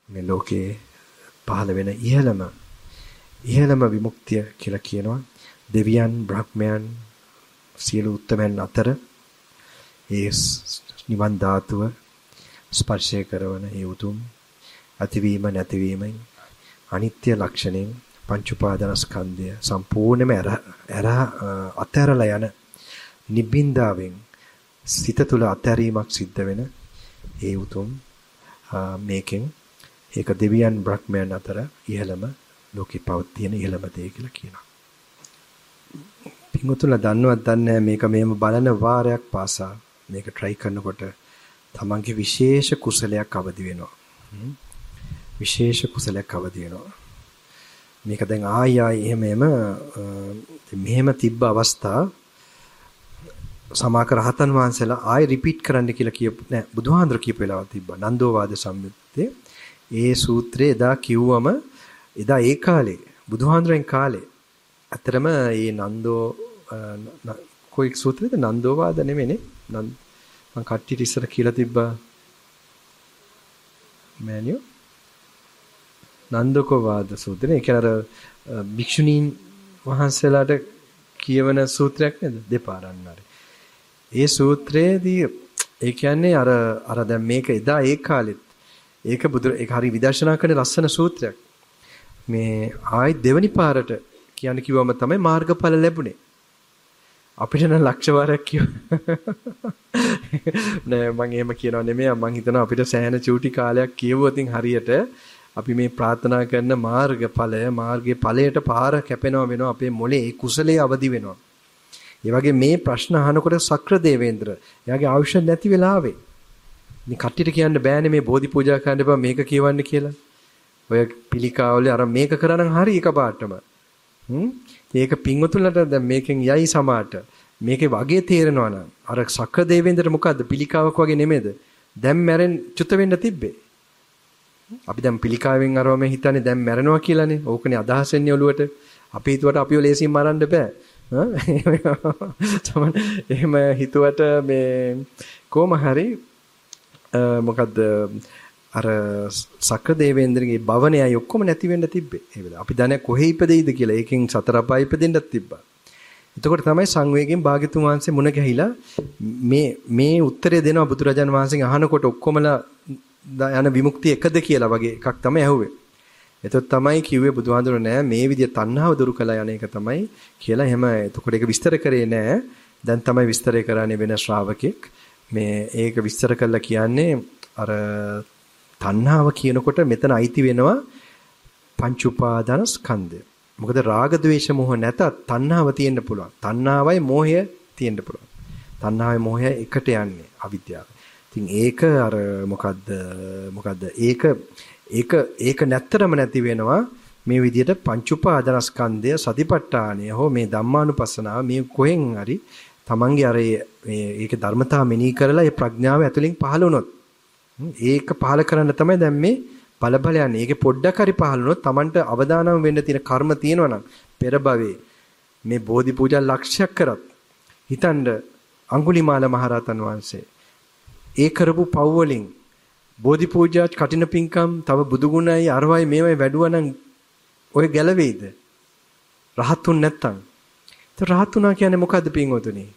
මේ ලෝකේ පහළ වෙන ඉහළම විමුක්තිය කියලා කියනවා. දෙවියන් බ්‍රහ්මයන් සියලු උත්තමයන් අතර ඒ නිවන් ධාතුව ස්පර්ශය කරන ඒ උතුම් ඇතිවීම නැතිවීමෙන් අනිත්‍ය ලක්ෂණයෙන් පංච උපාදානස්කන්ධය සම්පූර්ණයෙන්ම අතහැරලා යන නිබ්බින්දාවෙන් සිත තුළ අතහැරීමක් සිද්ධ වෙන ඒ උතුම් මේකෙන් ඒක දෙවියන් බ්‍රහ්මයන් අතර ඉහළම ලෝකේ පවතින ඉහළම දේ කියලා කියනවා. පින්වතුන්ලා දන්නවත් දන්නේ මේක මේම බලන වාරයක් පාසා මේක try කරනකොට තමන්ගේ විශේෂ කුසලයක් අවදි වෙනවා. විශේෂ කුසලයක් අවදි වෙනවා. මේක දැන් ආයි මෙහෙම තිබ්බ අවස්ථා සමාක රහතන් වහන්සේලා ආයි රිපීට් කරන්න කියලා කියපු නෑ බුදුහාඳුර කියපු වෙලාවක් තිබ්බා නන්දෝවාද සම්යුත්තේ. ඒ සූත්‍රය එදා කිව්වම එදා ඒ කාලේ බුදුහාඳුරෙන් කාලේ අතරම මේ නන්දෝ කොයි සූත්‍රයද නන්දෝවාද නෙමෙයිනේ මම කට්ටියට ඉස්සර කියලා තිබ්බා මෑනියෝ නන්දකෝවාද සූත්‍රය. ඒ කියන්නේ අර භික්ෂුණීන් වහන්සේලාට කියවන සූත්‍රයක් නේද දෙපාරක් හරි. ඒ සූත්‍රයේදී ඒ කියන්නේ අර දැන් මේක එදා ඒ කාලෙත් ඒක හරි විදර්ශනා කරන ලස්සන සූත්‍රයක්. මේ ආයි දෙවනි පාරට කියන්න කිව්වම තමයි මාර්ගඵල ලැබුණේ. අපිට නම් ලක්ෂ වාරයක් කිව්ව. නෑ මම එහෙම කියනව නෙමෙයි. මම හිතනවා අපිට සෑහෙන චූටි කාලයක් කියවුවොතින් හරියට අපි මේ ප්‍රාර්ථනා කරන මාර්ගයේ ඵලයට පාර කැපෙනවා වෙනවා අපේ මොලේ ඒ කුසලයේ අවදි වෙනවා. ඒ වගේ මේ ප්‍රශ්න අහනකොට සක්‍ර දේවේන්ද්‍ර එයාගේ ආයුෂ නැති වෙලා ආවේ. මේ කට්ටියට කියන්න බෑනේ මේ බෝධි පූජා කරන්න එපා මේක කියවන්න කියලා. ඔය පිළිකාවල අර මේක කරනනම් හරි එකපාරටම. ඒක පින්වතුන්ලට දැන් මේකෙන් යයි සමාට. මේකේ වගේ තේරෙනවා නම් අර සක්‍ර දේවේන්ද්‍ර මොකද්ද පිළිකාවක් වගේ නෙමෙයිද? දැන් මැරෙන්න චුත වෙන්න තිබ්බේ. අපි දැන් පිළිකාවෙන් අරවම හිතන්නේ දැන් මැරෙනවා කියලානේ. ඕකනේ අදහස් එන්නේ ඔළුවට. අපි හිතුවට අපිව ලේසියෙන් මරන්න බෑ. එහෙම හිතුවට මේ කොහොම හරි මොකද්ද අර සක්‍ර දේවේන්ද්‍රගේ භවනයයි ඔක්කොම නැති වෙන්න තිබ්බේ. ඒ වෙලාව අපි දන්නේ කොහේ ඉපදෙයිද කියලා. ඒකෙන් සතර අපාය ඉපදෙන්නත් තිබ්බා. එතකොට තමයි සංවේගයෙන් භාග්‍යතුන් වහන්සේ මුණ ගැහිලා මේ උත්තරය දෙනවා බුදුරජාන් වහන්සේගෙන් අහනකොට ඔක්කොමලා යන විමුක්තිය එකද කියලා වගේ එකක් තමයි ඇහුවේ. එතකොට තමයි කිව්වේ බුදුහාඳුර නෑ මේ විදිය තණ්හාව දුරු කළා යන එක තමයි කියලා. එහෙම එතකොට ඒක විස්තර කරේ නෑ. දැන් තමයි විස්තරය කරන්නේ වෙන ශ්‍රාවකෙක්. මේ ඒක විස්තර කළා කියන්නේ අර තණ්හාව කියනකොට මෙතන අයිති වෙනවා පංච උපාදාන ස්කන්ධය. මොකද රාග ద్వේෂ මොහ නැතත් තණ්හාව තියෙන්න පුළුවන්. තණ්හාවයි මෝහය තියෙන්න පුළුවන්. තණ්හාවයි මෝහය එකට යන්නේ අවිද්‍යාව. ඉතින් ඒක අර මොකද්ද ඒක නැත්තරම නැති වෙනවා මේ විදිහට පංච උපාදානස්කන්ධය සතිපට්ඨානය හෝ මේ ධම්මානුපස්සනාව මේ කොහෙන් හරි තමන්ගේ අර ඒකේ ධර්මතාව මෙනෙහි කරලා ඒ ප්‍රඥාව ඇතුලින් පහළ වුණොත් ඒක පහළ කරන්න තමයි දැන් මේ බල යන්නේ. ඒකේ පොඩ්ඩක් හරි පහළ වුණොත් තමන්ට අවදානම් වෙන්න තියෙන කර්ම තියෙනවා නම් පෙර භවයේ මේ බෝධි පූජා ලක්ෂයක් කරත් හිතන්න අඟුලිමාල මහරහතන් වහන්සේ ඒ කරපු පව් වලින් බෝධි පූජා කටින පිංකම් තව බුදු ගුණයි අරවයි මේවයි වැඩුවා නම් ඔය ගැලවෙයිද? රහත්ුන් නැත්තම්. ඒත් රහත්ුණා කියන්නේ මොකද්ද පින්වතුනි?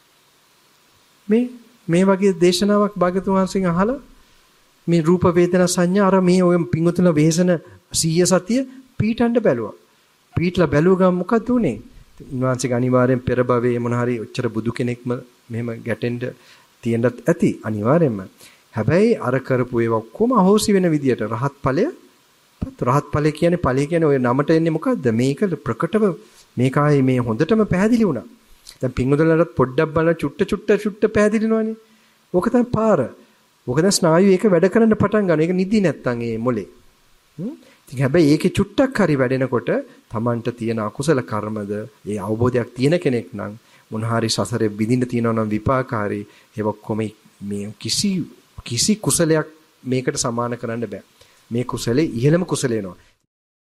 මේ වගේ දේශනාවක් භාග්‍යතුන් වහන්සේගෙන් අහලා මේ රූප වේදනා සංඥා අර මේ ඔය පින්වතුන්ලා වෙහසන 100 සතිය පීටන්න බැලුවා. පීටලා බැලුව ගමන් මොකද උනේ? උන්වහන්සේ අනිවාර්යෙන් පෙර භවයේ මොන හරි ඔච්චර බුදු කෙනෙක්ම මෙහෙම ගැටෙන්න තියෙන්නත් ඇති අනිවාර්යෙන්ම. හැබැයි අර කරපු ඒවා ඔක්කොම අහෝසි වෙන විදියට රහත් ඵලය කියන්නේ ඵලය කියන්නේ ඔය නමට එන්නේ මොකද්ද? මේක ප්‍රකටව මේකයි මේ හොඳටම පැහැදිලි වුණා. දැන් පින්වතුන්ලාට පොඩ්ඩක් බලලා චුට්ට පැහැදිලිනවනේ. ඕක තමයි පාර. ඕක දැන් ස්නායු ඒක වැඩ කරන්න පටන් ගන්න. ඒක නිදි නැත්තම් ඒ මොලේ. ඉතින් හැබැයි ඒකේ චුට්ටක් හරි වැඩෙනකොට Tamanට තියෙන අකුසල කර්මද ඒ අවබෝධයක් තියෙන කෙනෙක් නම් මොන හරි සසරේ විඳින්න තියෙනවා නම් විපාකාරී ඒ ඔක්කොම මේ කිසි කුසලයක් මේකට සමාන කරන්න බෑ. මේ කුසලේ ඉහළම කුසල වෙනවා.